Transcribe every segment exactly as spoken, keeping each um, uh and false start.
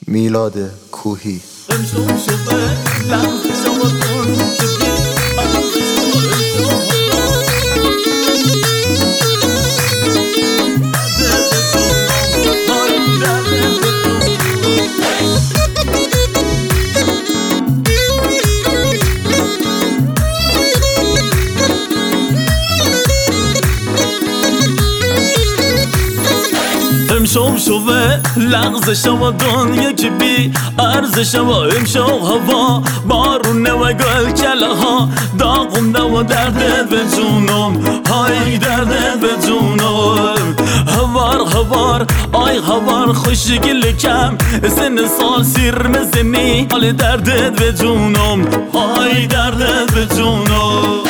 میلاد کوهی. امشب شوه لغزش و دنیا که بی ارزش و امشب هوا بارونه و گل کله ها داغونده و دردت به جونم، های دردت به جونم. هوار هوار آی هوار خوشگل کم سن سال سیر مزنی حال دردت به جونم، های دردت به جونم.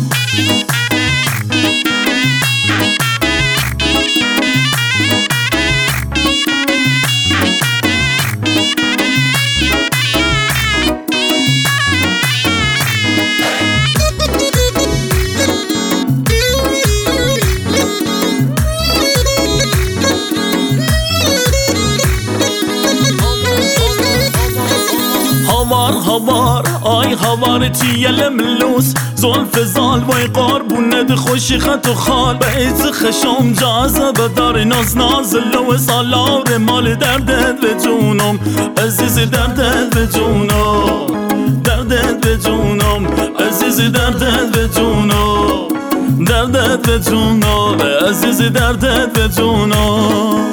هوار هوار آی هوار تیل ملوس زلف زال وای قربونت خوشی خط و خال بیت خشم جازه دار ناز ناز لو سالار مال دردت به جونم، عزیز دردت به جونم، دردت به جونم، عزیز دردت به جونم، دردت به جونم، عزیز دردت به جونم.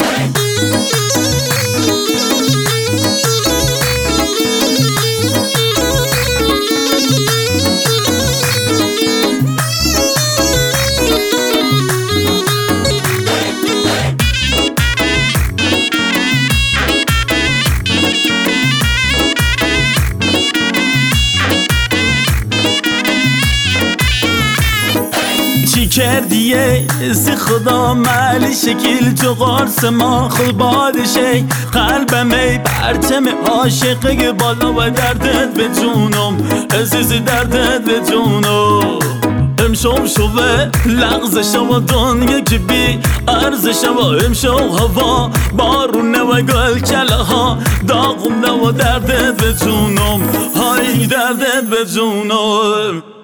چی کردیه سی خدا مالی شکل تو قرص ما خود بادشه قلبم ای برچم عاشقه بالا و دردت به جونم، عزیز دردت به جونم. امشب شوه لغزش و دنیا که بی ارزش و امشب هوا بارونه و گل کله ها داغونده و دردت به جونم، های دردت به جونم.